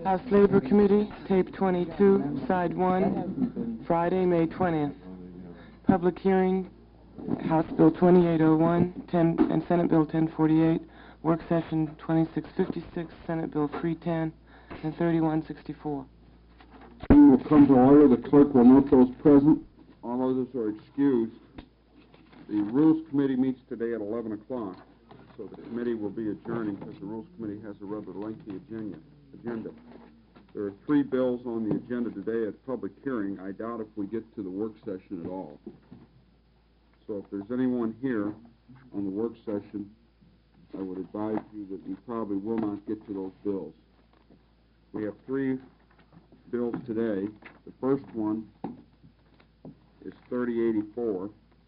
House Labor Committee, tape 22, side 1, Friday, May 20th. Public hearing, House Bill 2801 and Senate Bill 1048, work session 2656, Senate Bill 310, and 3164. Meeting will come to order. The clerk will note those present. All others are excused. The Rules Committee meets today at 11 o'clock, so the committee will be adjourning because the Rules Committee has a rather lengthy agenda. There are 3 bills on the agenda today at public hearing. I doubt if we get to the work session at all. So if there's anyone here on the work session, I would advise you that you probably will not get to those bills. We have 3 bills today. The first one is 3084.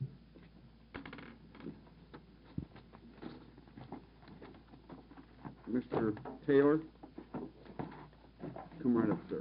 Mr. Taylor, come right up, sir.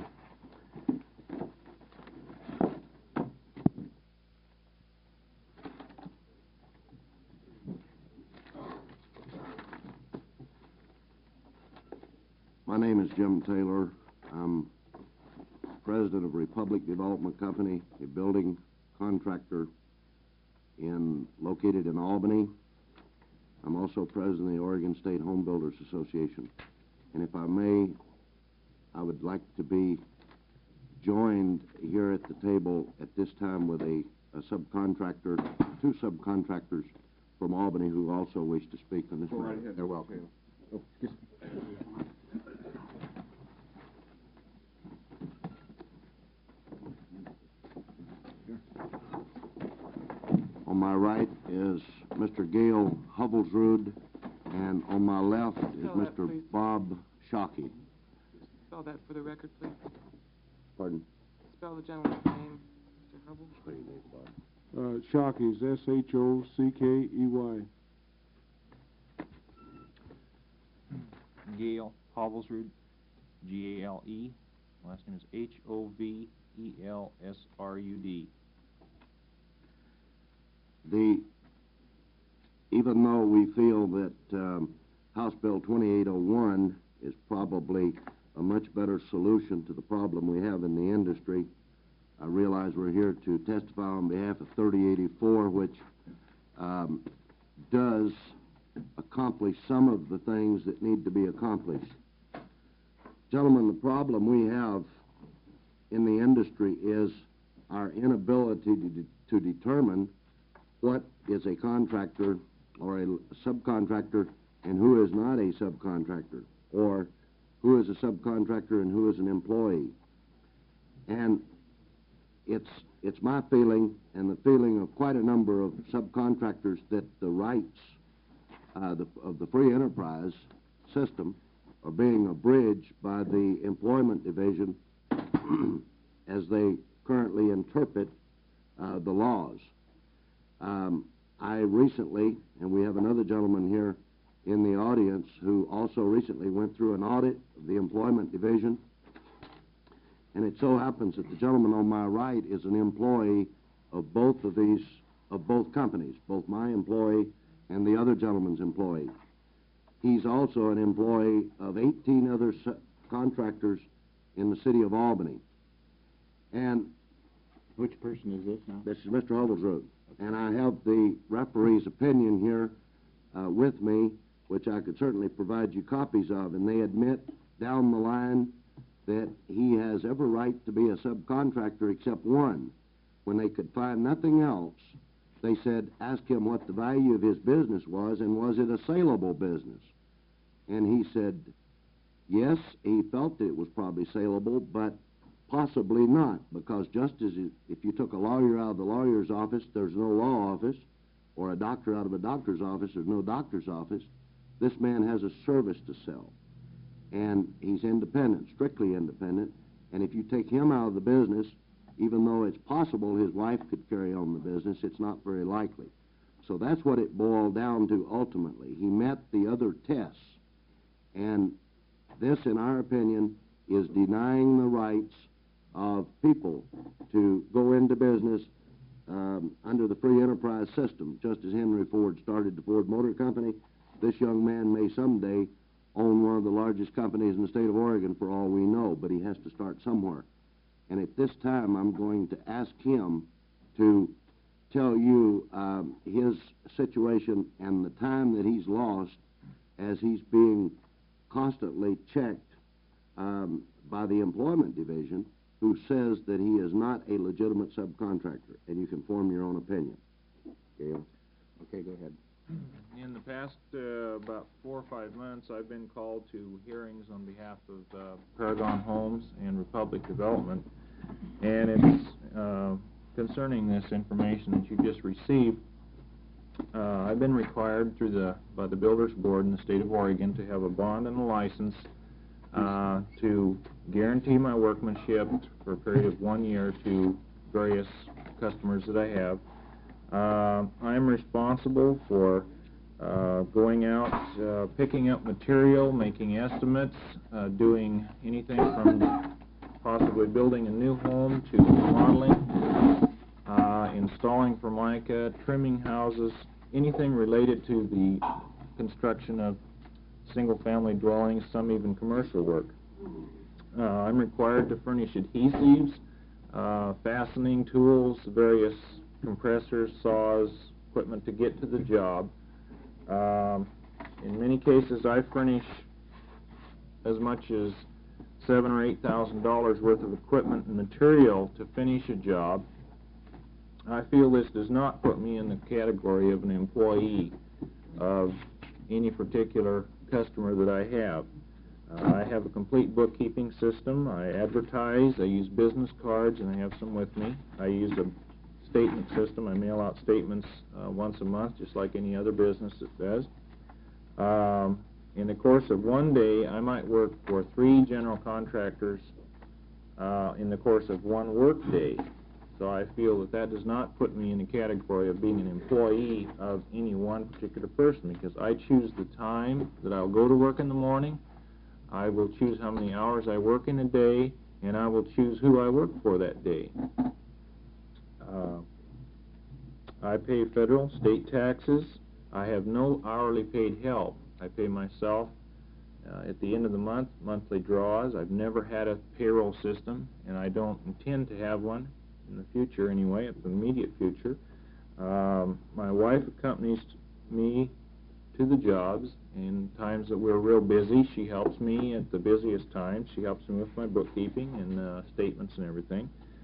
My name is Jim Taylor. I'm president of Republic Development Company, a building contractor located in Albany. I'm also president of the Oregon State Home Builders Association. And if I may, I would like to be joined here at the table at this time with a subcontractor, 2 subcontractors from Albany who also wish to speak on this matter. They're welcome. Oh, excuse me. On my right is Mr. Gail Hubblesrud, and on my left is Mr. Bob Shockey. Spell that for the record, please. Pardon? Spell the gentleman's name, Mr. Hubble. What do you think, Bob? Shockey's S-H-O-C-K-E-Y. Gail Hubblesrud, G-A-L-E. Last name is H-O-V-E-L-S-R-U-D. Even though we feel that House Bill 2801 is probably a much better solution to the problem we have in the industry, I realize we're here to testify on behalf of 3084, which does accomplish some of the things that need to be accomplished. Gentlemen, the problem we have in the industry is our inability to determine what is a contractor or a subcontractor and who is not a subcontractor, or who is a subcontractor and who is an employee. And it's my feeling and the feeling of quite a number of subcontractors that the rights of the free enterprise system are being abridged by the employment division as they currently interpret the laws. I recently, and we have another gentleman here in the audience who also recently went through an audit of the employment division, and it so happens that the gentleman on my right is an employee of both companies, both my employee and the other gentleman's employee. He's also an employee of 18 other contractors in the city of Albany. And Which person is this now? this is Mr. Hubblesrud. And I have the referee's opinion here with me, which I could certainly provide you copies of, and they admit down the line that he has every right to be a subcontractor except one. When they could find nothing else, they said, ask him what the value of his business was, and was it a saleable business? And he said, yes, he felt that it was probably saleable, but possibly not, because just as if you took a lawyer out of the lawyer's office, there's no law office, or a doctor out of a doctor's office, there's no doctor's office. This man has a service to sell, and he's independent, strictly independent, and if you take him out of the business, even though it's possible his wife could carry on the business, it's not very likely. So that's what it boiled down to ultimately. He met the other tests, and this, in our opinion, is denying the rights of people to go into business under the free enterprise system. Just as Henry Ford started the Ford Motor Company, this young man may someday own one of the largest companies in the state of Oregon for all we know, but he has to start somewhere. And at this time, I'm going to ask him to tell you his situation and the time that he's lost as he's being constantly checked by the Employment Division, who says that he is not a legitimate subcontractor, and you can form your own opinion. Gail? Okay, go ahead. In the past about 4 or 5 months, I've been called to hearings on behalf of Paragon Homes and Republic Development, and it's concerning this information that you just received. I've been required by the Builders Board in the state of Oregon to have a bond and a license to guarantee my workmanship for a period of 1 year to various customers that I have. I'm responsible for going out, picking up material, making estimates, doing anything from possibly building a new home to modeling, installing formica, trimming houses, anything related to the construction of single-family dwellings, some even commercial work. I'm required to furnish adhesives, fastening tools, various compressors, saws, equipment to get to the job. In many cases, I furnish as much as $7,000 or $8,000 worth of equipment and material to finish a job. I feel this does not put me in the category of an employee of any particular customer that I have. I have a complete bookkeeping system. I advertise, I use business cards, and I have some with me. I use a statement system. I mail out statements once a month, just like any other business that does. In the course of one day, I might work for 3 general contractors in the course of one work day. So I feel that that does not put me in the category of being an employee of any one particular person, because I choose the time that I'll go to work in the morning, I will choose how many hours I work in a day, and I will choose who I work for that day. I pay federal, state taxes. I have no hourly paid help. I pay myself at the end of the month, monthly draws. I've never had a payroll system, and I don't intend to have one in the future anyway, in the immediate future. My wife accompanies me to the jobs in times that we're real busy. She helps me at the busiest times. She helps me with my bookkeeping and statements and everything.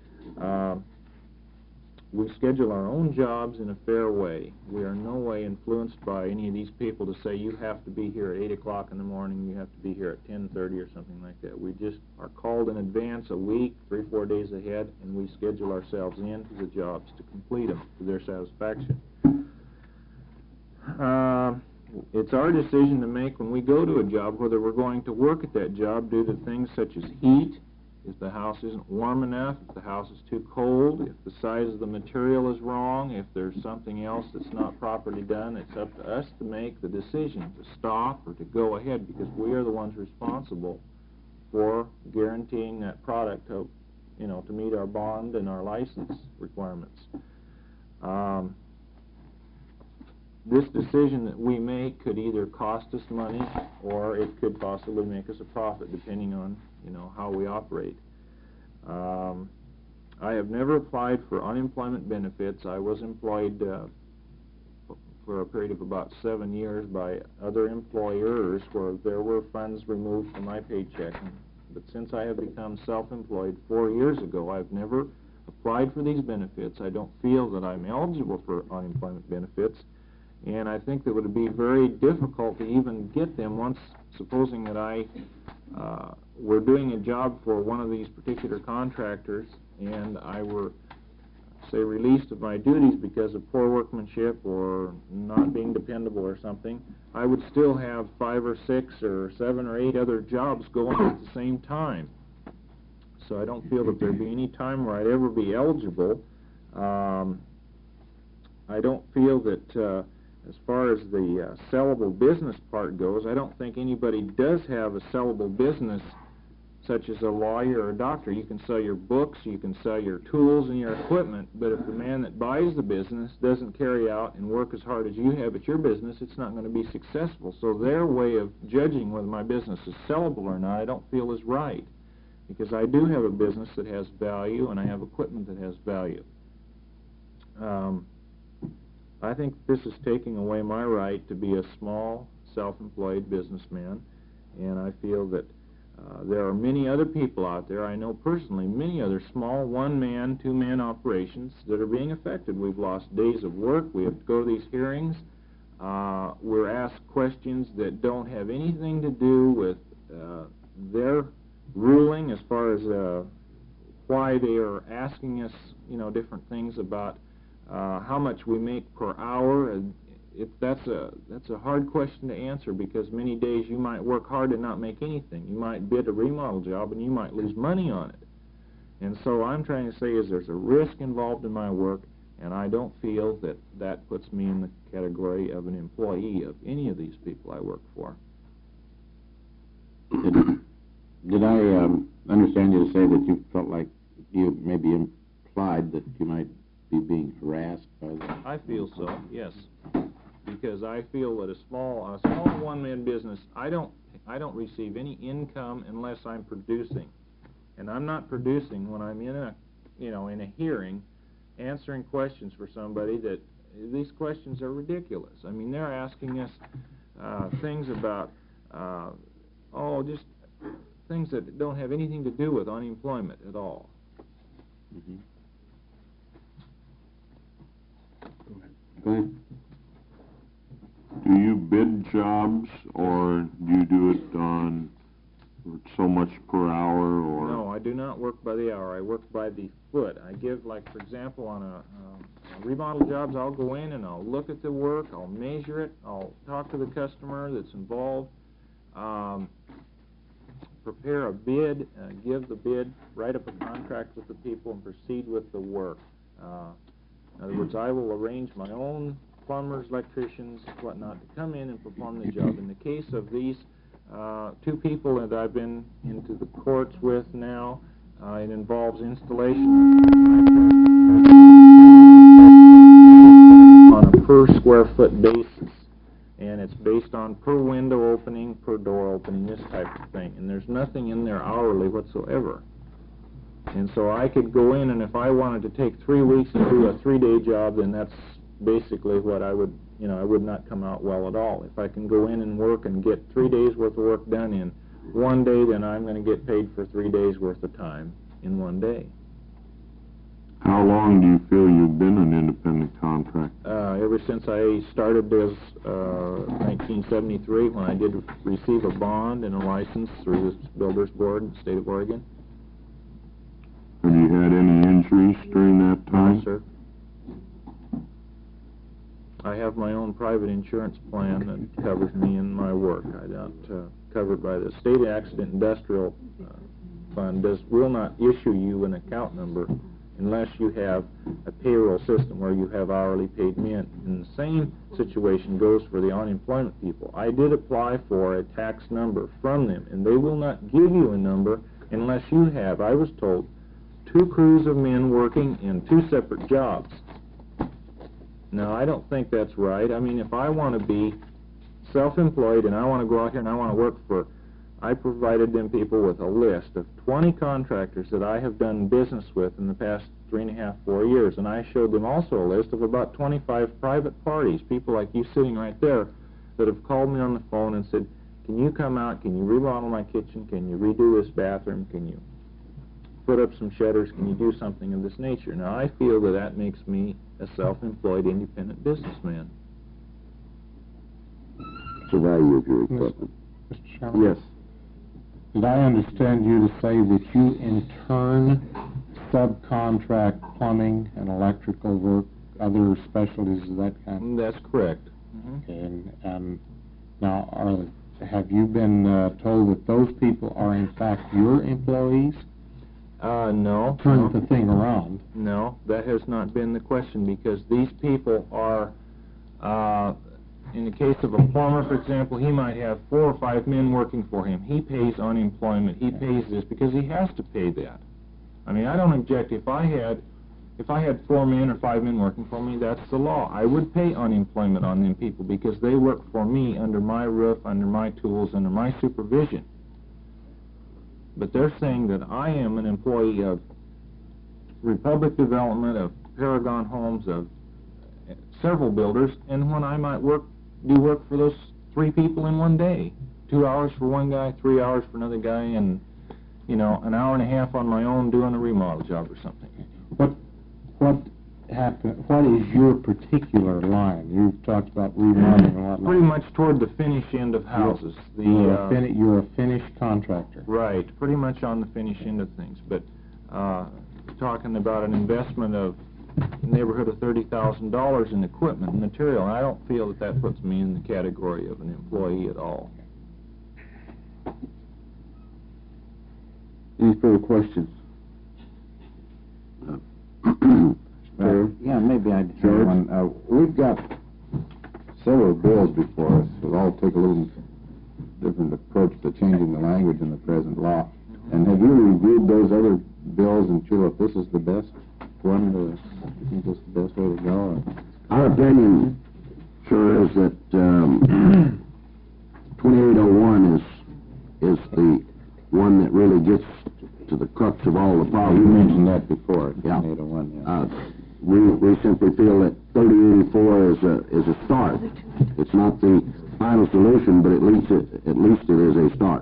We schedule our own jobs in a fair way. We are in no way influenced by any of these people to say you have to be here at 8 o'clock in the morning, you have to be here at 10:30 or something like that. We just are called in advance a week, 3 or 4 days ahead, and we schedule ourselves into the jobs to complete them to their satisfaction. It's our decision to make when we go to a job whether we're going to work at that job due to things such as heat, if the house isn't warm enough, if the house is too cold, if the size of the material is wrong, if there's something else that's not properly done. It's up to us to make the decision to stop or to go ahead, because we are the ones responsible for guaranteeing that product to, to meet our bond and our license requirements. This decision that we make could either cost us money or it could possibly make us a profit, depending on how we operate. I have never applied for unemployment benefits. I was employed for a period of about 7 years by other employers where there were funds removed from my paycheck. But since I have become self-employed 4 years ago, I've never applied for these benefits. I don't feel that I'm eligible for unemployment benefits, and I think that it would be very difficult to even get them once, supposing that I were doing a job for one of these particular contractors and I were, say, released of my duties because of poor workmanship or not being dependable or something. I would still have 5 or 6 or 7 or 8 other jobs going at the same time. So I don't feel that there'd be any time where I'd ever be eligible. I don't feel that as far as the sellable business part goes, I don't think anybody does have a sellable business such as a lawyer or a doctor. You can sell your books, you can sell your tools and your equipment, but if the man that buys the business doesn't carry out and work as hard as you have at your business, it's not going to be successful. So their way of judging whether my business is sellable or not, I don't feel is right, because I do have a business that has value and I have equipment that has value. I think this is taking away my right to be a small, self-employed businessman, and I feel that there are many other people out there, I know personally, many other small one-man, two-man operations that are being affected. We've lost days of work, we have to go to these hearings, we're asked questions that don't have anything to do with their ruling as far as why they are asking us, different things about how much we make per hour. And that's a hard question to answer, because many days you might work hard and not make anything. You might bid a remodel job and you might lose money on it. And so I'm trying to say is there's a risk involved in my work, and I don't feel that that puts me in the category of an employee of any of these people I work for. Did I understand you to say that you felt like you maybe implied that you might be being harassed by the... I feel so, yes, because I feel that a small one-man business, I don't receive any income unless I'm producing, and I'm not producing when I'm in a hearing, answering questions for somebody that these questions are ridiculous. I mean, they're asking us things about just things that don't have anything to do with unemployment at all. Mm-hmm. Go ahead. Do you bid jobs, or do you do it on so much per hour, or? No, I do not work by the hour. I work by the foot. I give, like, for example, on a remodel jobs, I'll go in and I'll look at the work, I'll measure it, I'll talk to the customer that's involved, prepare a bid, give the bid, write up a contract with the people, and proceed with the work. In other words, I will arrange my own plumbers, electricians, whatnot, to come in and perform the job. In the case of these two people that I've been into the courts with now, it involves installation on a per square foot basis, and it's based on per window opening, per door opening, this type of thing, and there's nothing in there hourly whatsoever. And so I could go in, and if I wanted to take 3 weeks and do a 3-day job, then that's basically what I would, I would not come out well at all. If I can go in and work and get 3 days worth of work done in 1 day, then I'm going to get paid for 3 days worth of time in 1 day. How long do you feel you've been an independent contractor? Ever since I started as 1973, when I did receive a bond and a license through the Builders Board in the state of Oregon. Have you had any injuries during that time? No, sir. I have my own private insurance plan that covers me in my work. I'm not covered by the State Accident Industrial Fund. Will not issue you an account number unless you have a payroll system where you have hourly paid men. And the same situation goes for the unemployment people. I did apply for a tax number from them, and they will not give you a number unless you have, I was told, 2 crews of men working in 2 separate jobs. Now, I don't think that's right. I mean, if I want to be self-employed and I want to go out here and I want to work for, I provided them people with a list of 20 contractors that I have done business with in the past 3.5, 4 years, and I showed them also a list of about 25 private parties, people like you sitting right there, that have called me on the phone and said, can you come out, can you remodel my kitchen, can you redo this bathroom, can you put up some shutters, can you do something of this nature? Now, I feel that that makes me a self-employed independent businessman. What's the value of your equipment? Mr. Chairman? Yes. Did I understand you to say that you in turn subcontract plumbing and electrical work, other specialties of that kind? That's correct. Okay, and now, have you been told that those people are in fact your employees? No. Turn the thing around. No, that has not been the question, because these people are in the case of a plumber, for example, he might have 4 or 5 men working for him. He pays unemployment. He pays this because he has to pay that. I mean, I don't object. If I had 4 men or 5 men working for me, that's the law. I would pay unemployment on them people because they work for me under my roof, under my tools, under my supervision. But they're saying that I am an employee of Republic Development, of Paragon Homes, of several builders, and when I might do work for those 3 people in one day. 2 hours for one guy, 3 hours for another guy, and, you know, an hour and a half on my own doing a remodel job or something. What is your particular line? You've talked about remodeling a lot. Pretty much toward the finish end of houses. You're a finish contractor. Right, pretty much on the finish end of things. But talking about an investment of in the neighborhood of $30,000 in equipment and material, and I don't feel that that puts me in the category of an employee at all. Any further questions? Yeah, maybe I just have one. We've got several bills before us that all take a little different approach to changing the language in the present law. And have you reviewed those other bills and feel if this is the best one, you think this is the best way to go? Or? Our opinion, sure, is that 2801 is the one that really gets to the crux of all the You problems. mentioned that before, Yeah. 2801, yeah. We simply feel that 3084 is a start. It's not the final solution, but at least it is a start.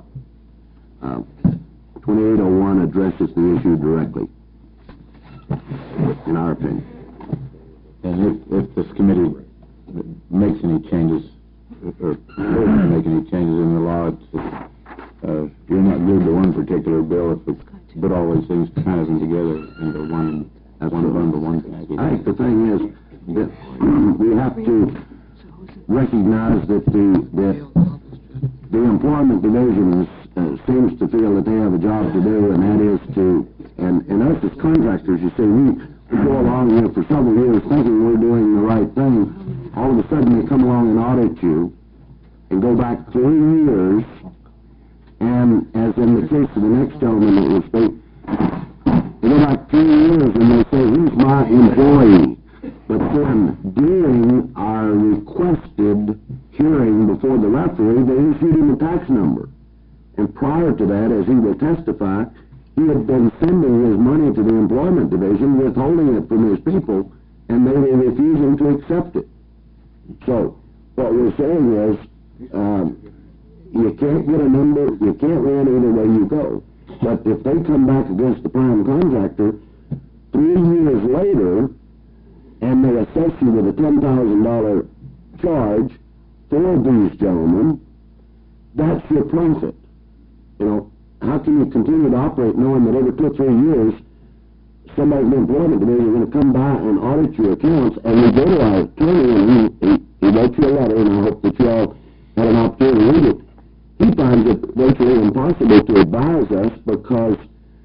2801 addresses the issue directly, in our opinion. And if this committee makes any changes, or doesn't make any changes in the law, you're not good to one particular bill if we put all these things, ties them together into one bundle, one package. I think the thing is that we have to recognize that the employment division seems to feel that they have a job to do, and that is and us as contractors, you see, we go along here for several years thinking we're doing the right thing. All of a sudden they come along and audit you and go back 3 years, and as in the case of the next gentleman that was speaking, they go back 3 years and they say, he's my employee. But then, during our requested hearing before the referee, they issued him a tax number. And prior to that, as he will testify, he had been sending his money to the employment division, withholding it from his people, and they were refusing to accept it. So, what we're saying is, you can't get a number, you can't win either way you go. But if they come back against the prime contractor 3 years later, and they assess you with a $10,000 charge for these gentlemen, that's your profit. You know, how can you continue to operate knowing that every 2 or 3 years somebody in the employment division is going to come by and audit your accounts, and we go to our attorney and he wrote you a letter, and I hope that you all had an opportunity to read it. He finds it virtually impossible to advise us because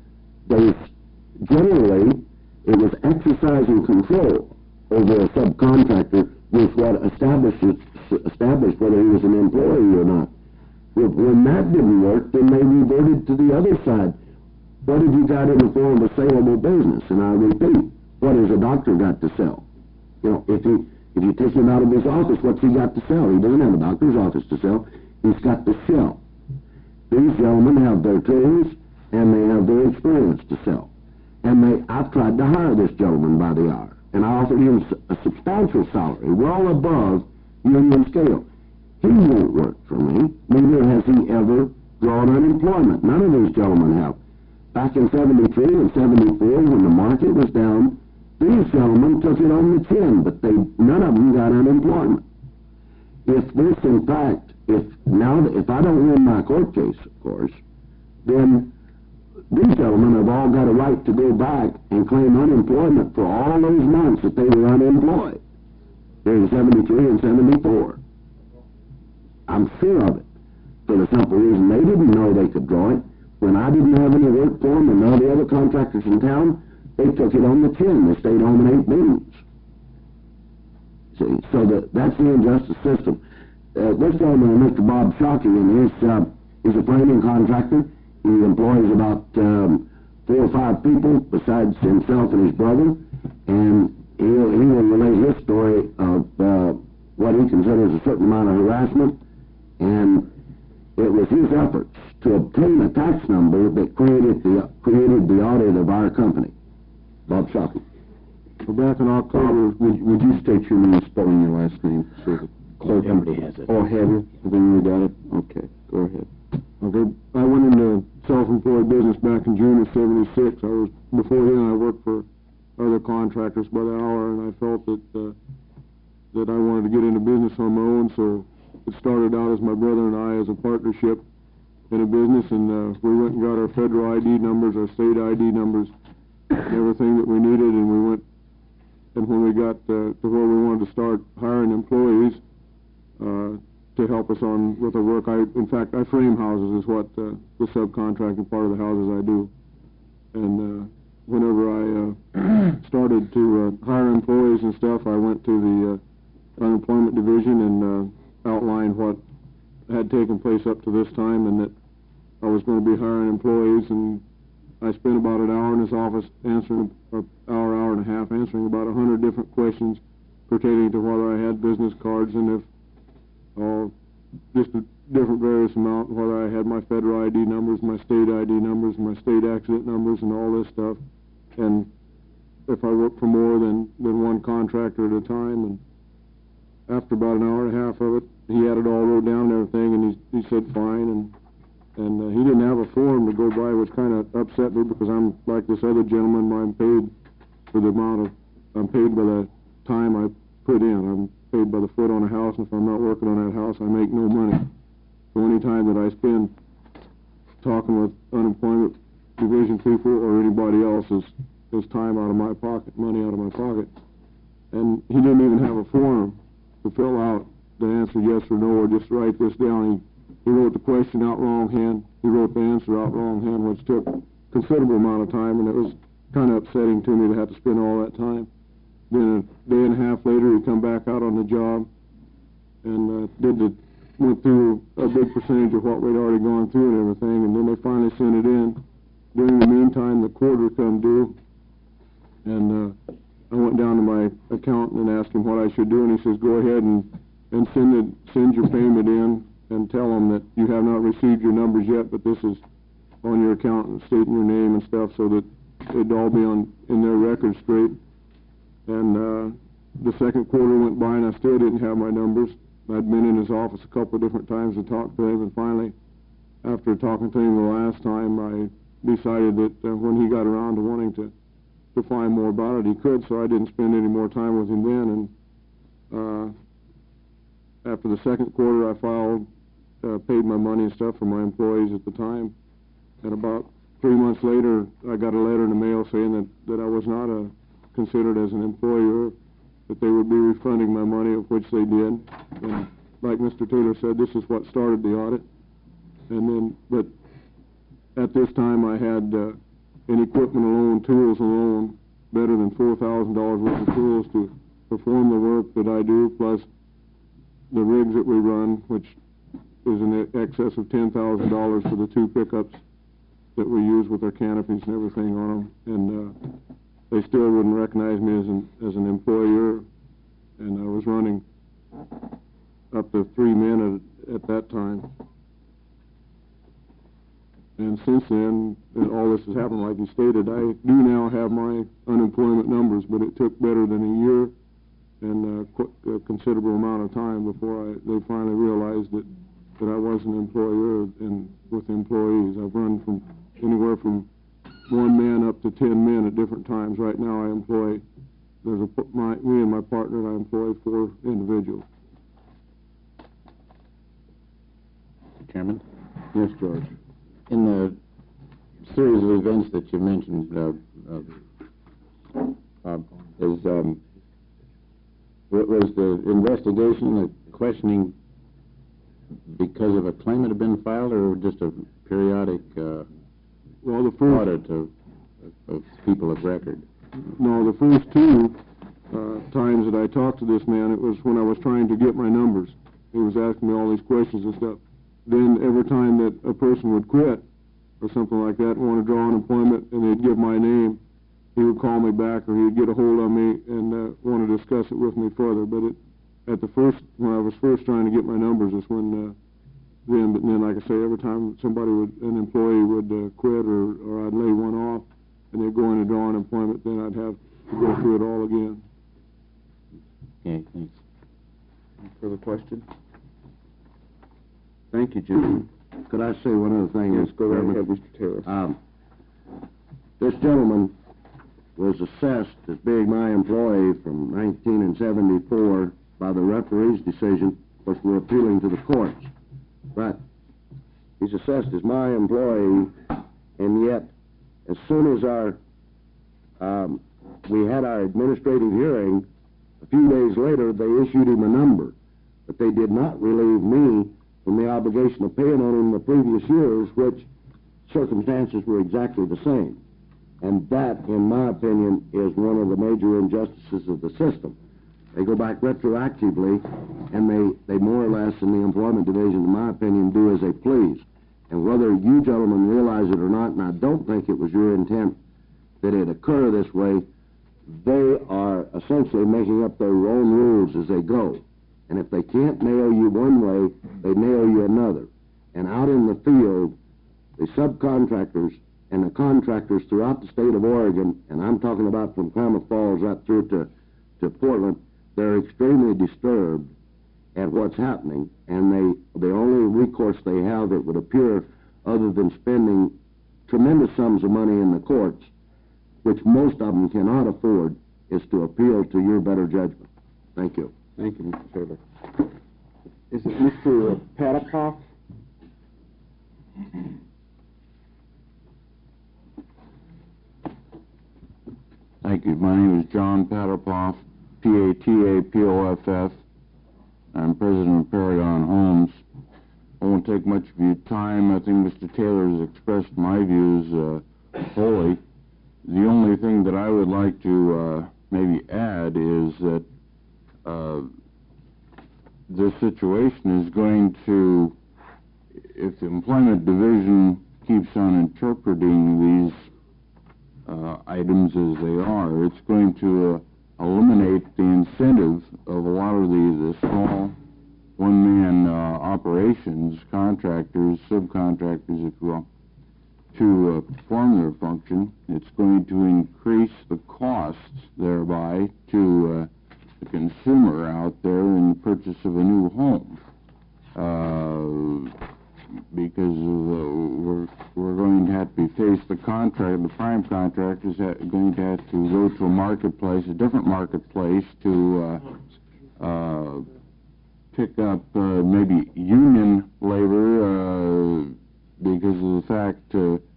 generally it was exercising control over a subcontractor was what established whether he was an employee or not. When that didn't work, then they reverted to the other side. What have you got in the form of a saleable business? And I repeat, what has a doctor got to sell? You know, if you take him out of his office, what's he got to sell? He doesn't have a doctor's office to sell. He's got to sell. These gentlemen have their tools and they have their experience to sell. And I've tried to hire this gentleman by the hour, and I offered him a substantial salary, well above union scale. He won't work for me. Neither has he ever drawn unemployment. None of these gentlemen have. Back in 73 and 74, when the market was down, these gentlemen took it on the chin, but none of them got unemployment. If this, in fact, if I don't win my court case, of course, then these gentlemen have all got a right to go back and claim unemployment for all those months that they were unemployed during 73 and 74. I'm sure of it, for the simple reason they didn't know they could draw it. When I didn't have any work for them and none of the other contractors in town, they took it on the chin. They stayed home and ate beans. See, so that's the injustice system. This gentleman is Mr. Bob Shockey, and he's a framing contractor. He employs about 4 or 5 people besides himself and his brother, and he will relate his story of what he considers a certain amount of harassment, and it was his efforts to obtain a tax number that created the audit of our company. Bob Shockey. So back in October, would you state your name and spelling your last name so the clerk Everybody has it. Oh, have you? Then you got it? Okay, go ahead. Okay, I went into self-employed business back in June of '76. Before then I worked for other contractors by the hour, and I felt that I wanted to get into business on my own, so it started out as my brother and I as a partnership in a business, and we went and got our federal ID numbers, our state ID numbers, and everything that we needed, and we went, and when we got to where we wanted to start hiring employees to help us on with our work, in fact, I frame houses is what the subcontracting part of the houses I do, and whenever I started to hire employees and stuff, I went to the unemployment division and outlined what had taken place up to this time, and that I was going to be hiring employees, and I spent about an hour in his office answering, or hour and a half, answering about 100 different questions pertaining to whether I had business cards, and if just a different various amount, whether I had my federal ID numbers, my state ID numbers, my state accident numbers, and all this stuff, and if I worked for more than one contractor at a time. And after about an hour and a half of it, he had it all wrote down and everything, and he said fine, and he didn't have a form to go by, which kind of upset me, because I'm like this other gentleman, I'm paid for the I'm paid by the time I put in. I'm paid by the foot on a house, and if I'm not working on that house, I make no money. So any time that I spend talking with unemployment division people or anybody else is time out of my pocket, money out of my pocket. And he didn't even have a form to fill out to answer yes or no, or just write this down. He wrote the question out longhand, he wrote the answer out longhand, which took a considerable amount of time, and it was kind of upsetting to me to have to spend all that time. Then a day and a half later, he come back out on the job and went through a big percentage of what we'd already gone through and everything, and then they finally sent it in. During the meantime, the quarter come due, and I went down to my accountant and asked him what I should do, and he says, go ahead and send your payment in and tell them that you have not received your numbers yet, but this is on your account and stating your name and stuff, so that it'd all be in their record straight. And the second quarter went by, and I still didn't have my numbers. I'd been in his office a couple of different times to talk to him, and finally, after talking to him the last time, I decided that when he got around to wanting to find more about it, he could, so I didn't spend any more time with him then. And after the second quarter, I paid my money and stuff for my employees at the time, and about 3 months later, I got a letter in the mail saying that I was not considered as an employer, that they would be refunding my money, of which they did. And like Mr. Taylor said, this is what started the audit. And then, but at this time, I had in equipment alone, tools alone, better than $4,000 worth of tools to perform the work that I do, plus the rigs that we run, which is in excess of $10,000 for the 2 pickups that we use with our canopies and everything on them. And they still wouldn't recognize me as an employer, and I was running up to 3 men at that time. And since then, all this has happened, like you stated, I do now have my unemployment numbers, but it took better than a year and a considerable amount of time before they finally realized that I was an employer with employees. I've run from anywhere from 1 man up to 10 men at different times. Right now, I employ, me and my partner, I employ 4 individuals. Chairman? Yes, George. In the series of events that you mentioned, was the investigation, the questioning, because of a claim that had been filed, or just a periodic audit of people of record? No, the first 2 times that I talked to this man, it was when I was trying to get my numbers. he was asking me all these questions and stuff. Then every time that a person would quit or something like that and want to draw unemployment and they'd give my name, he would call me back or he'd get a hold of me and want to discuss it with me further. But when I was first trying to get my numbers is when but then, like I say, every time an employee would quit or I'd lay one off and they'd go in and draw unemployment, then I'd have to go through it all again. Okay, thanks. Any further questions? Thank you, Jim. Could I say one other thing? Yes, Mr. go right Chairman? ahead, Mr. Taylor. This gentleman was assessed as being my employee from 1974 by the referee's decision, which we're appealing to the courts. But he's assessed as my employee, and yet, as soon as we had our administrative hearing, a few days later, they issued him a number. But they did not relieve me from the obligation of paying on him the previous years, which circumstances were exactly the same. And that, in my opinion, is one of the major injustices of the system. They go back retroactively, and they more or less, in the Employment Division, in my opinion, do as they please. And whether you gentlemen realize it or not, and I don't think it was your intent that it occur this way, they are essentially making up their own rules as they go. And if they can't nail you one way, they nail you another. And out in the field, the subcontractors and the contractors throughout the state of Oregon, and I'm talking about from Klamath Falls right through to Portland, they're extremely disturbed at what's happening, and the only recourse they have, it would appear, other than spending tremendous sums of money in the courts, which most of them cannot afford, is to appeal to your better judgment. Thank you. Thank you, Mr. Taylor. Is it Mr. Patapoff? Thank you. My name is John Patapoff, P-A-T-A-P-O-F-F. I'm president of Paragon Homes. I won't take much of your time. I think Mr. Taylor has expressed my views fully. The only thing that I would like to maybe add is that this situation is going to, if the Employment Division keeps on interpreting these items as they are, it's going to eliminate the incentive of a lot of the small one-man operations, contractors, subcontractors, if you will, to perform their function. It's going to increase the costs thereby to the consumer out there in the purchase of a new home, because we're going to have to face the prime contractors going to have to go to a marketplace, a different marketplace, to pick up maybe union labor because of the fact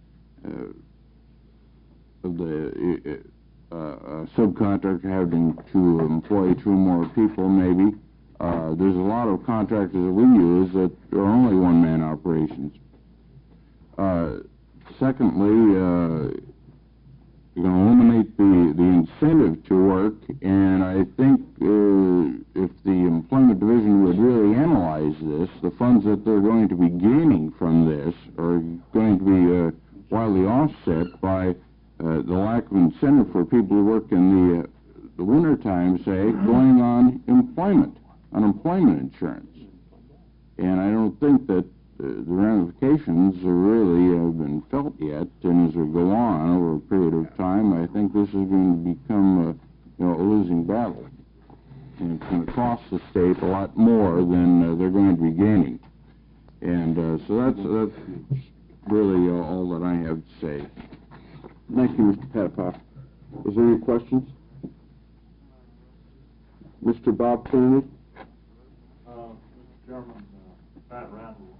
of the subcontractor having to employ 2 more people, maybe. There's a lot of contractors that we use that are only one-man operations. Secondly, you're going to eliminate the incentive to work, and I think if the Employment Division would really analyze this, the funds that they're going to be gaining from this are going to be wildly offset by the lack of incentive for people who work in the wintertime, say, going on unemployment insurance. And I don't think that the ramifications really have been felt yet, and as we go on over a period of time, I think this is going to become a losing battle. And it's going to cost the state a lot more than they're going to be gaining. And so that's really all that I have to say. Thank you, Mr. Patapoff. Is there any questions? Mr. Bob Kennedy? Mr. Chairman, Pat Randall.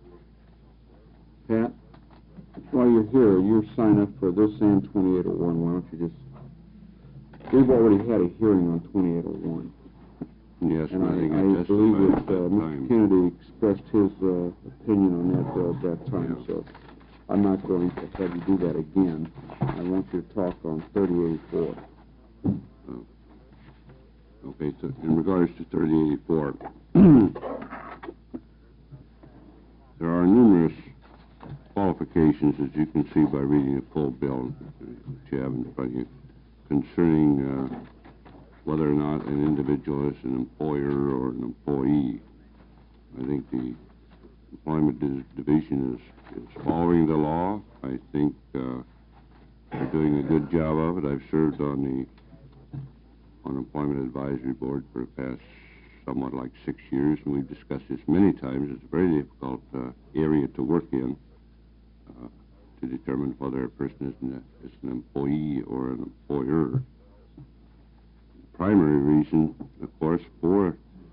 Pat, while you're here, you're signed up for this and 2801. Why don't you just... We've already had a hearing on 2801. Yes, and I believe that Mr. Kennedy expressed his opinion on that at that time, so I'm not going to have you do that again. I want you to talk on 3084. Okay, so in regards to 3084, there are numerous qualifications, as you can see by reading the full bill, which you have in front of you, concerning whether or not an individual is an employer or an employee. I think the Employment Division is following the law. I think they're doing a good job of it. I've served on the Unemployment Advisory Board for the past somewhat like 6 years, and we've discussed this many times. It's a very difficult area to work in to determine whether a person is an employee or an employer. The primary reason, of course, for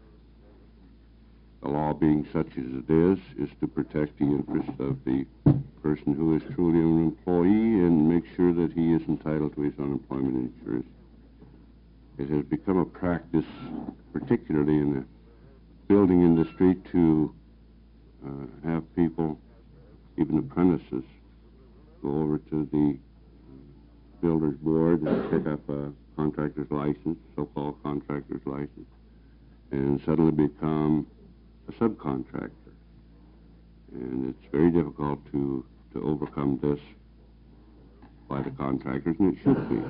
the law being such as it is to protect the interests of the person who is truly an employee and make sure that he is entitled to his unemployment insurance. It has become a practice, particularly in the building industry, to have people, even apprentices, go over to the builder's board and pick up a contractor's license, so-called contractor's license, and suddenly become a subcontractor. And it's very difficult to overcome this by the contractors, and it should be.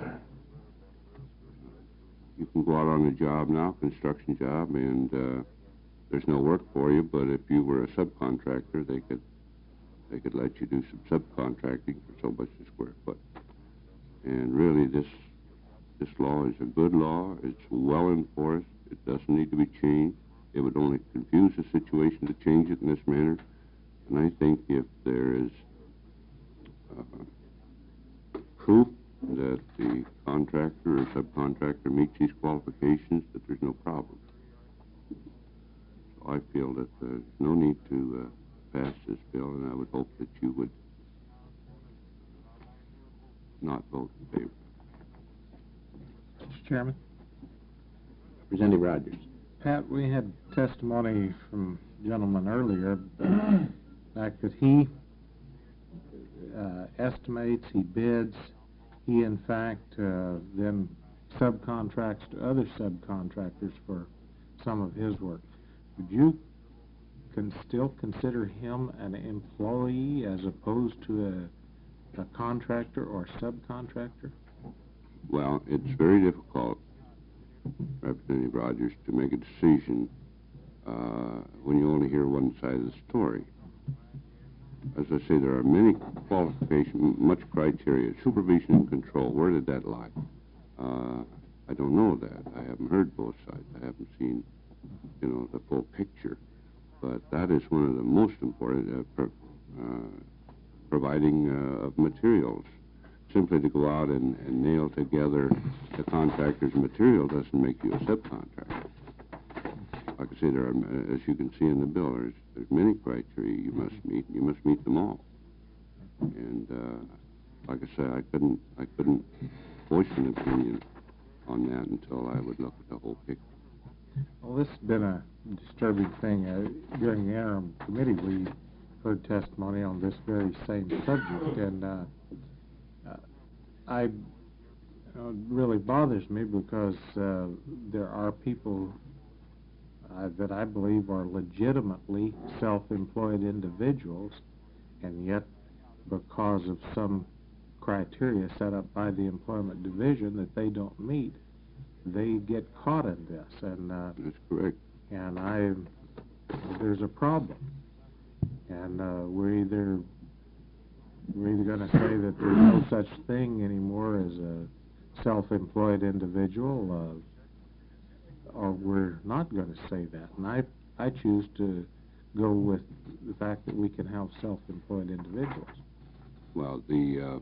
You can go out on a job now, construction job, and there's no work for you, but if you were a subcontractor, they could let you do some subcontracting for so much a square foot. And really, this law is a good law. It's well enforced. It doesn't need to be changed. It would only confuse the situation to change it in this manner. And I think if there is proof that the contractor or subcontractor meets these qualifications, that there's no problem. So I feel that there's no need to pass this bill, and I would hope that you would not vote in favor. Mr. Chairman? Representative Rogers. Pat, we had testimony from a gentleman earlier, the fact that he estimates, he bids, he in fact then subcontracts to other subcontractors for some of his work. Would you still consider him an employee as opposed to a contractor or subcontractor? Well, it's very difficult, Representative Rogers, to make a decision when you only hear one side of the story. As I say, there are many qualifications, much criteria. Supervision and control, where did that lie? I don't know that. I haven't heard both sides. I haven't seen, the full picture. But that is one of the most important, providing of materials. Simply to go out and nail together the contractor's material doesn't make you a subcontractor. Like I say, there are, as you can see in the bill, there's many criteria you must meet. You must meet them all. And like I say, I couldn't voice an opinion on that until I would look at the whole picture. Well, this has been a disturbing thing. During the interim committee, we heard testimony on this very same subject, and it really bothers me because there are people that I believe are legitimately self-employed individuals, and yet because of some criteria set up by the Employment Division that they don't meet, they get caught in this. And that's correct. And there's a problem. And we're either going to say that there's no such thing anymore as a self-employed individual, or we're not going to say that. And I choose to go with the fact that we can have self-employed individuals. Well, the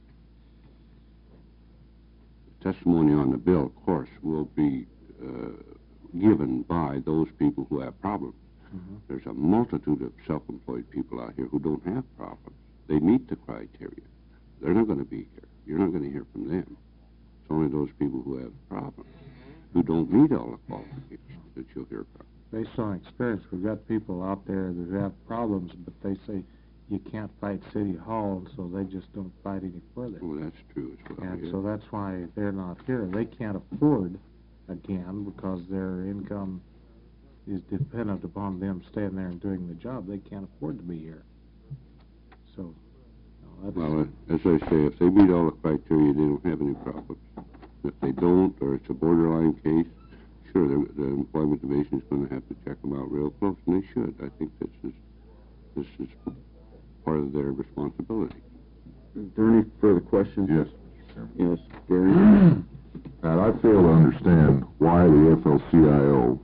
testimony on the bill, of course, will be given by those people who have problems. Mm-hmm. There's a multitude of self-employed people out here who don't have problems. They meet the criteria. They're not going to be here. You're not going to hear from them. It's only those people who have problems, who don't meet all the qualifications, that you'll hear from. Based on experience, we've got people out there that have problems, but they say you can't fight City Hall, and so they just don't fight any further. Well, that's true as well. And yeah. so that's why they're not here. They can't afford again, because their income is dependent upon them staying there and doing the job. They can't afford to be here. So, that's... Well, as I say, if they meet all the criteria, they don't have any problems. If they don't, or it's a borderline case, sure, the employment division is going to have to check them out real close, and they should. I think this is part of their responsibility. Is there any further questions? Yes. Yes, Gary? And I fail to understand why the AFL-CIO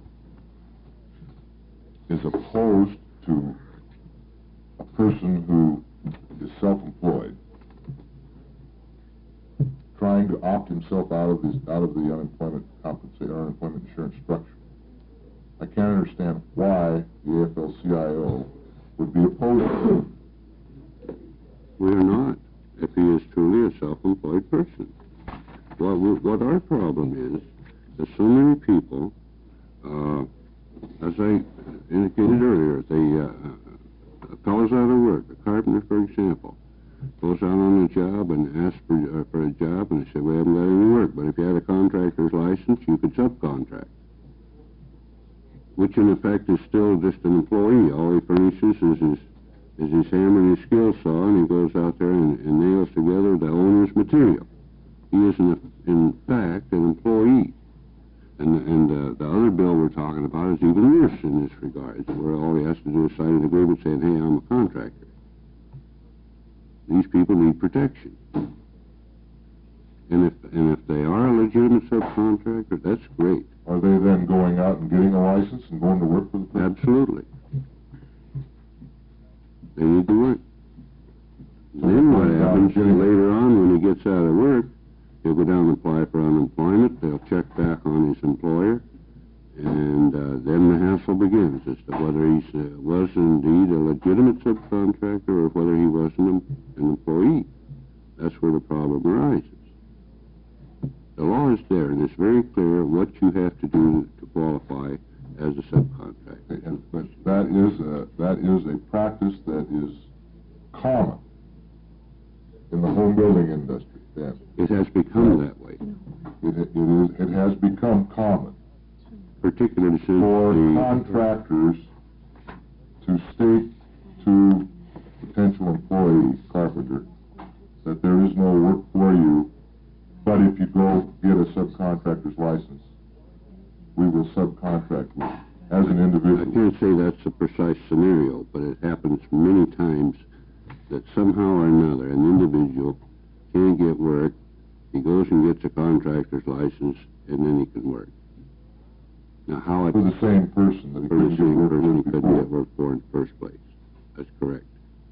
is opposed to a person who is self-employed trying to opt himself out of the unemployment insurance structure. I can't understand why the AFL-CIO would be opposed to it. We're not, if he is truly a self-employed person. What our problem is, there's so many people, as I indicated earlier, a fellow's out of work, a carpenter, for example, goes out on a job and asks for a job, and they say, we haven't got any work, but if you had a contractor's license, you could subcontract, which in effect is still just an employee. All he furnishes is his hammer and his skill saw, and he goes out there and nails together the owner's material. He is, in fact, an employee. And the other bill we're talking about is even worse in this regard, where all he has to do is sign an agreement saying, hey, I'm a contractor. These people need protection. And if they are a legitimate subcontractor, that's great. Are they then going out and getting a license and going to work for the person? Absolutely. They need to work. Then what happens later on when he gets out of work, he'll go down and apply for unemployment, they'll check back on his employer, and then the hassle begins as to whether he was indeed a legitimate subcontractor or whether he wasn't an employee. That's where the problem arises. The law is there, and it's very clear what you have to do to qualify as a subcontractor. But that is a practice that is common in the home building industry. Yes. It has become that way. It has become common, particularly since for contractors to state to potential employee, carpenter, that there is no work for you, but if you go get a subcontractor's license, we will subcontract you as an individual. I can't say that's a precise scenario, but it happens many times that somehow or another an individual can't get work, he goes and gets a contractor's license, and then he can work. Now, how it... For the same person that he couldn't get work for, he couldn't get work for in the first place. That's correct.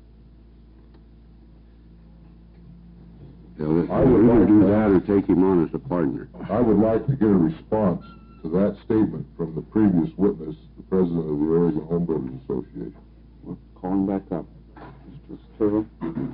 They'll either do that or take him on as a partner. I would like to get a response to that statement from the previous witness, the president of the Oregon Home Builders Association. We'll call him back up. Mr. Turtle?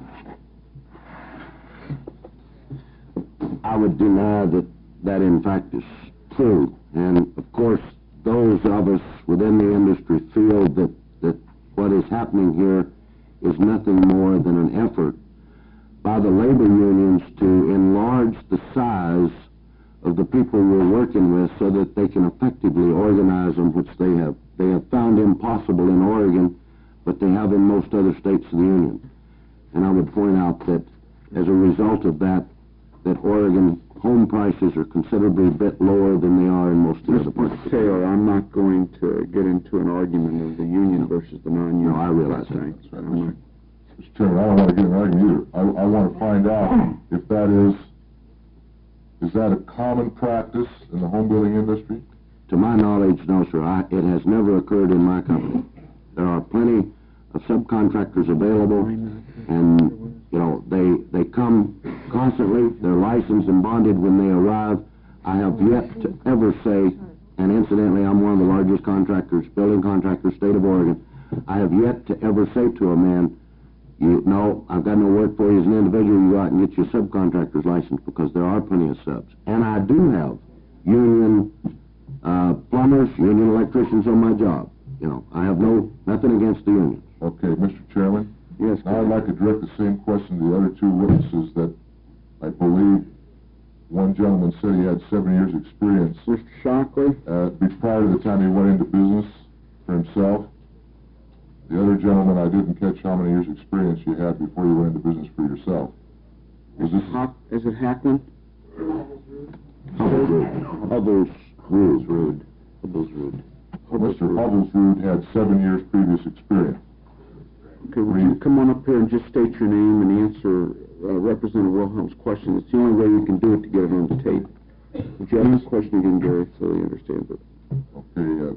I would deny that in fact is true. And of course, those of us within the industry feel that what is happening here is nothing more than an effort by the labor unions to enlarge the size of the people we're working with so that they can effectively organize them, which they have found impossible in Oregon, but they have in most other states of the Union. And I would point out that as a result of that Oregon home prices are considerably a bit lower than they are in most of the other parts. Mr. Taylor, I'm not going to get into an argument of the union versus the non-union. No, I realize that. That's right. Mr. Chairman, I don't want to get in an argument either. I want to find out if that is that a common practice in the home building industry? To my knowledge, no, sir. It has never occurred in my company. There are plenty of subcontractors available, and they come constantly. They're licensed and bonded when they arrive. I have yet to ever say, and incidentally, I'm one of the largest building contractors, state of Oregon. I have yet to ever say to a man, no, I've got no work for you as an individual. You go out and get your subcontractor's license, because there are plenty of subs. And I do have union plumbers, union electricians on my job. I have nothing against the union. Okay, Mr. Chairman? Yes, now I'd like to direct the same question to the other two witnesses that I believe one gentleman said he had 7 years' experience. Mr. Shockley? Prior to the time he went into business for himself. The other gentleman, I didn't catch how many years' experience you had before you went into business for yourself. Is it Hackman? Hubbles Rood. Mr. Hubblesrud had 7 years' previous experience. Okay, would you come on up here and just state your name and answer Representative Wilhelm's question? It's the only way you can do it to get it on the tape. Would you ask the question again, Gary, so he understands it? Okay,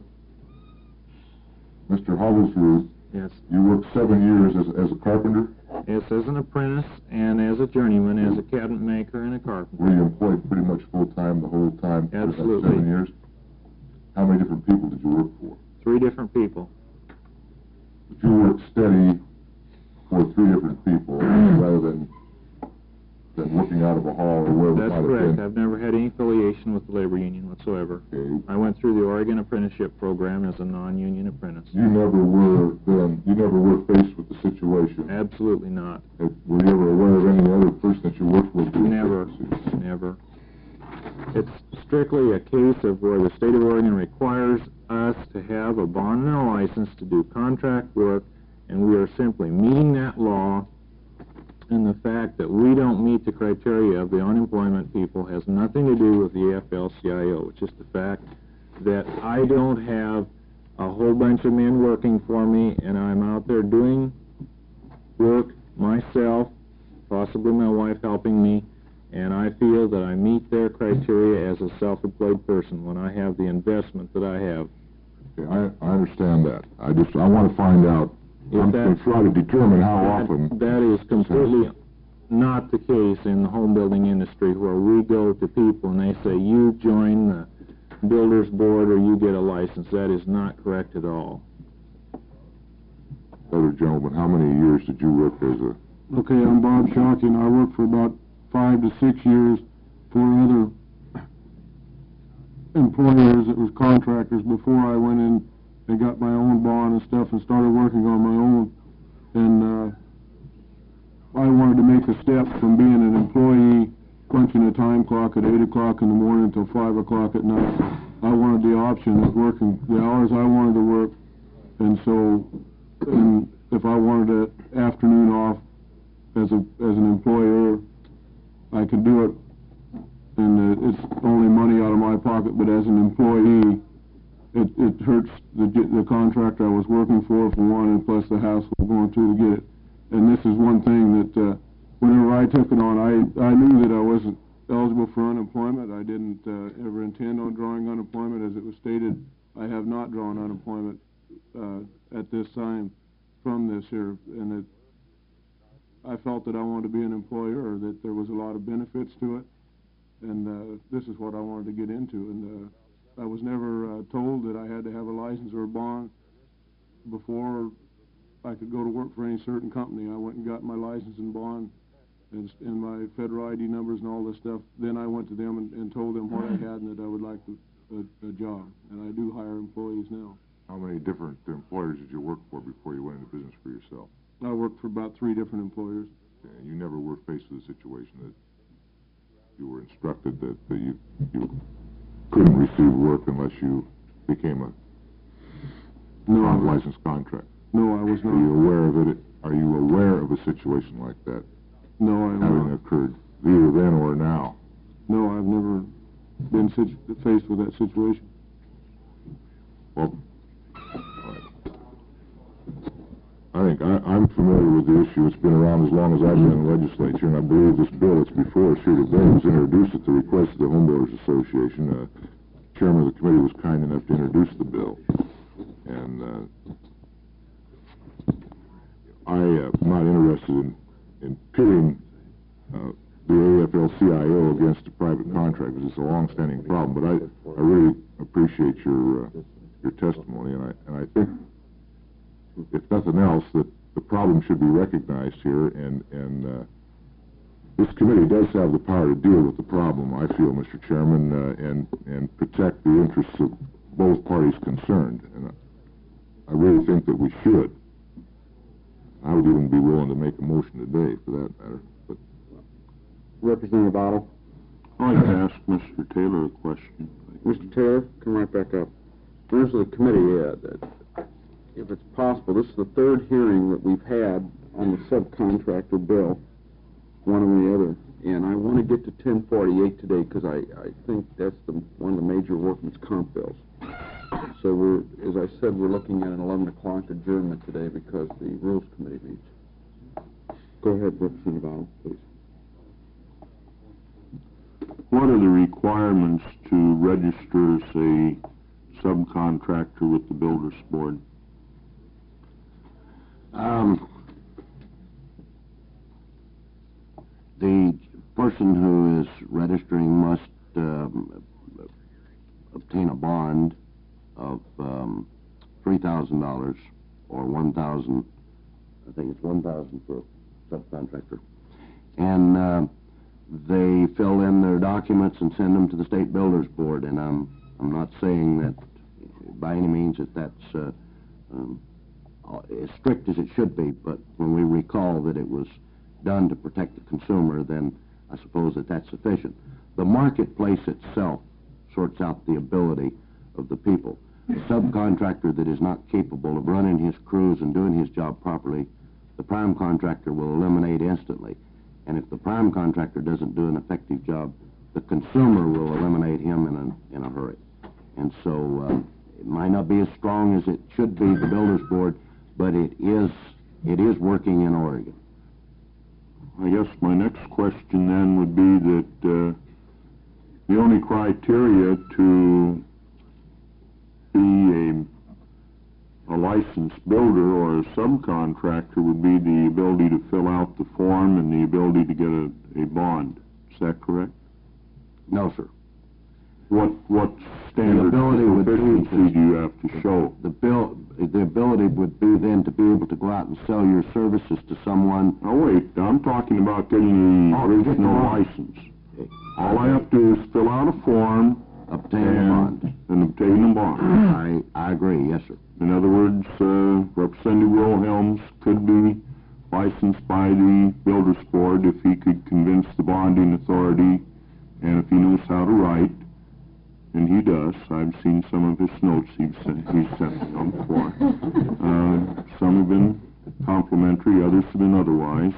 Mr. Hubblesrud, Yes. you worked 7 years as a carpenter? Yes, as an apprentice and as a journeyman, as a cabinet maker and a carpenter. Were you employed pretty much full-time the whole time for that Absolutely. 7 years? How many different people did you work for? 3 different people. Did you work steady for 3 different people rather than looking out of a hall or wherever it That's might have correct. been? I've never had any affiliation with the labor union whatsoever. Okay. I went through the Oregon Apprenticeship Program as a non-union apprentice. You never were faced with the situation. Absolutely not. Were you ever aware of any other person that you worked with? Never. It's strictly a case of where the state of Oregon requires us to have a bond and a license to do contract work, and we are simply meeting that law, and the fact that we don't meet the criteria of the unemployment people has nothing to do with the AFL-CIO. It's just the fact that I don't have a whole bunch of men working for me, and I'm out there doing work myself, possibly my wife helping me, and I feel that I meet their criteria as a self-employed person when I have the investment that I have. Okay, I understand that. I want to find out. I'm going to try to determine how often. That is completely not the case in the home building industry, where we go to people and they say, you join the builder's board or you get a license. That is not correct at all. Other gentlemen, how many years did you work as a... Okay, I'm Bob Shockey, and I worked for about 5 to 6 years for other employers that was contractors before I went in and got my own bond and stuff and started working on my own. And I wanted to make a step from being an employee, punching a time clock at 8 o'clock in the morning until 5 o'clock at night. I wanted the option of working the hours I wanted to work, and so if I wanted an afternoon off as an employer, I could do it, and it's only money out of my pocket. But as an employee, it hurts the contractor I was working for one, and plus the hassle going through to get it. And this is one thing that whenever I took it on, I knew that I wasn't eligible for unemployment. I didn't ever intend on drawing unemployment. As it was stated, I have not drawn unemployment at this time from this here, and I felt that I wanted to be an employer, that there was a lot of benefits to it, and this is what I wanted to get into. And I was never told that I had to have a license or a bond before I could go to work for any certain company. I went and got my license and bond and my federal ID numbers and all this stuff. Then I went to them and told them what I had and that I would like a job. And I do hire employees now. How many different employers did you work for before you went into business for yourself? I worked for about 3 different employers. And you never were faced with a situation that you were instructed that you couldn't receive work unless you became a non-licensed contract? No, I was not. Are you aware of it? Are you aware of a situation like that? No, I am having not. occurred, either then or now? No, I've never been faced with that situation. Well, I think I'm familiar with the issue. It's been around as long as I've been in the legislature, and I believe this bill that's before us here today was introduced at the request of the Home Builders Association. Chairman of the committee was kind enough to introduce the bill, and I'm not interested in pitting the AFL-CIO against the private contractors. It's a long-standing problem, but I really appreciate your testimony, and I think, if nothing else, that the problem should be recognized here, and this committee does have the power to deal with the problem, I feel, Mr. Chairman, and protect the interests of both parties concerned, and I really think that we should. I would even be willing to make a motion today, for that matter. But Representative Otto? I'd like to ask Mr. Taylor a question. Mr. Taylor, come right back up. Members of the committee, if it's possible, this is the third hearing that we've had on the subcontractor bill, one and the other, and I want to get to 1048 today because I think that's one of the major workman's comp bills. So as I said, we're looking at an 11 o'clock adjournment today because the Rules Committee meets. Go ahead, Representative Otto, please. What are the requirements to register as a subcontractor with the Builders Board? The person who is registering must obtain a bond of $3,000 or $1,000. I think it's $1,000 for a subcontractor, and they fill in their documents and send them to the State Builders Board. And I'm not saying that by any means that's as strict as it should be, but when we recall that it was done to protect the consumer, then I suppose that's sufficient. The marketplace itself sorts out the ability of the people. A subcontractor that is not capable of running his crews and doing his job properly, the prime contractor will eliminate instantly. And if the prime contractor doesn't do an effective job, the consumer will eliminate him in a hurry. And so it might not be as strong as it should be, the Builders Board, but it is working in Oregon. I guess my next question then would be that the only criteria to be a licensed builder or a subcontractor would be the ability to fill out the form and the ability to get a bond. Is that correct? No, sir. What standard of proficiency do you have to show? The ability would be then to be able to go out and sell your services to someone. Oh, wait, I'm talking about getting the original license. All I have to do is fill out a form, obtain a bond. And obtain a bond. I agree, yes, sir. In other words, Representative Wilhelms could be licensed by the Builders Board if he could convince the bonding authority, and if he knows how to write, and he does. I've seen some of his notes he's sent me on before. Some have been complimentary, others have been otherwise.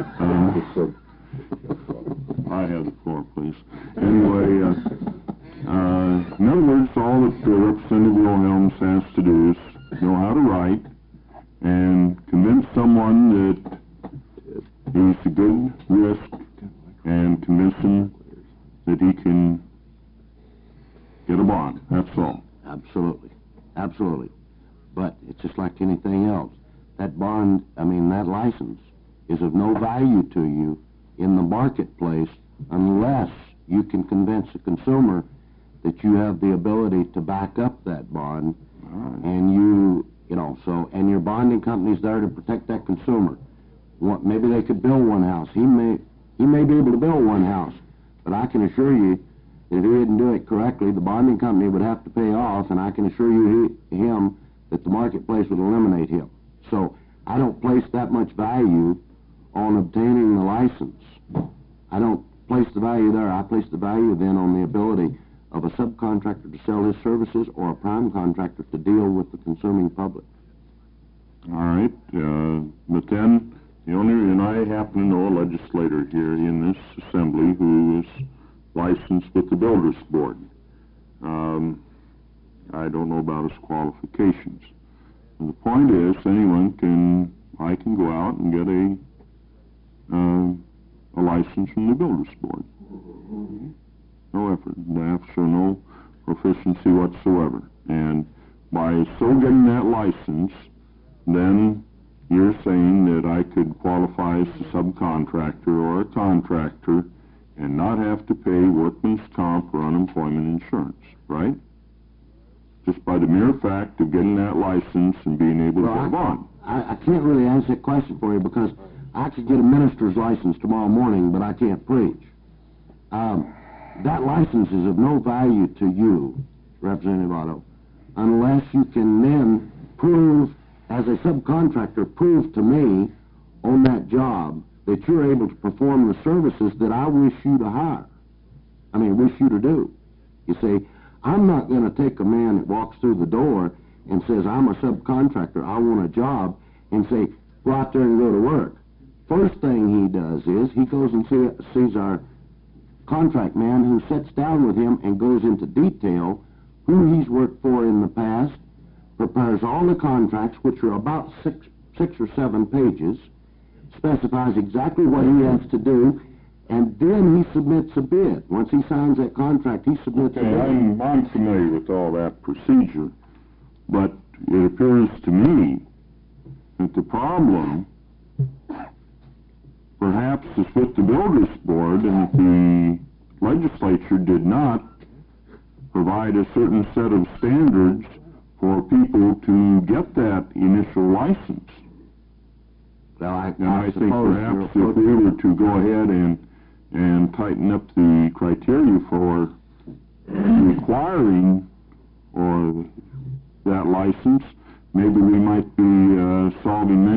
I have the floor, please. Anyway, in other words, all that Representative Wilhelms has to do is know how to write and convince someone that he's a good risk and convince him that he can get a bond. That's all. Absolutely. Absolutely. But it's just like anything else. That bond, that license is of no value to you in the marketplace unless you can convince the consumer that you have the ability to back up that bond, and and your bonding company's there to protect that consumer. Maybe they could build one house. He may be able to build one house, but I can assure you that if he didn't do it correctly, the bonding company would have to pay off, and I can assure you him that the marketplace would eliminate him. So I don't place that much value on obtaining the license. I don't place the value there. I place the value then on the ability of a subcontractor to sell his services or a prime contractor to deal with the consuming public. All right, but then the only reason I happen to know a legislator here in this assembly who is licensed with the Builders Board. I don't know about his qualifications. And the point is, I can go out and get a license from the Builders Board. No effort, no proficiency whatsoever. And by so getting that license, then you're saying that I could qualify as a subcontractor or a contractor and not have to pay workman's comp or unemployment insurance, right? Just by the mere fact of getting that license and being able to get a bond. I can't really answer that question for you because I could get a minister's license tomorrow morning, but I can't preach. That license is of no value to you, Representative Otto, unless you can then prove, as a subcontractor, prove to me on that job that you're able to perform the services that I wish you to hire. wish you to do. You say, I'm not gonna take a man that walks through the door and says, I'm a subcontractor, I want a job, and say, go out there and go to work. First thing he does is, he goes and sees our contract man, who sits down with him and goes into detail who he's worked for in the past, prepares all the contracts, which are about six or 7 pages, specifies exactly what he has to do, and then he submits a bid. Once he signs that contract, he submits a Okay, bid. I'm familiar with all that procedure, but it appears to me that the problem perhaps is with the Builders Board, and that the legislature did not provide a certain set of standards for people to get that initial license. Well, I think suppose perhaps if we were to go ahead and tighten up the criteria for requiring or that license, maybe we might be solving many